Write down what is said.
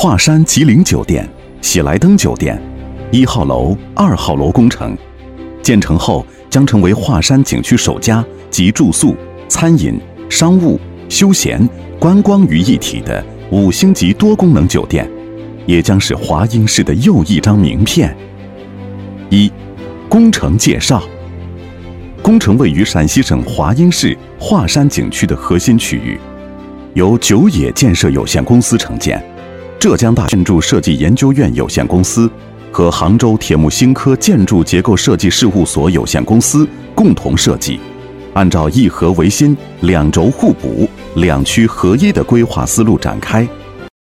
华山吉林酒店、喜来登酒店1号楼、2号楼工程，建成后将成为华山景区首家集住宿、餐饮、商务、休闲、观光于一体的5星级多功能酒店，也将是华阴市的又一张名片。1、工程介绍。工程位于陕西省华阴市华山景区的核心区域，由久野建设有限公司承建，浙江大建筑设计研究院有限公司和杭州铁木新科建筑结构设计事务所有限公司共同设计，按照一核为心、两轴互补、两区合一的规划思路展开，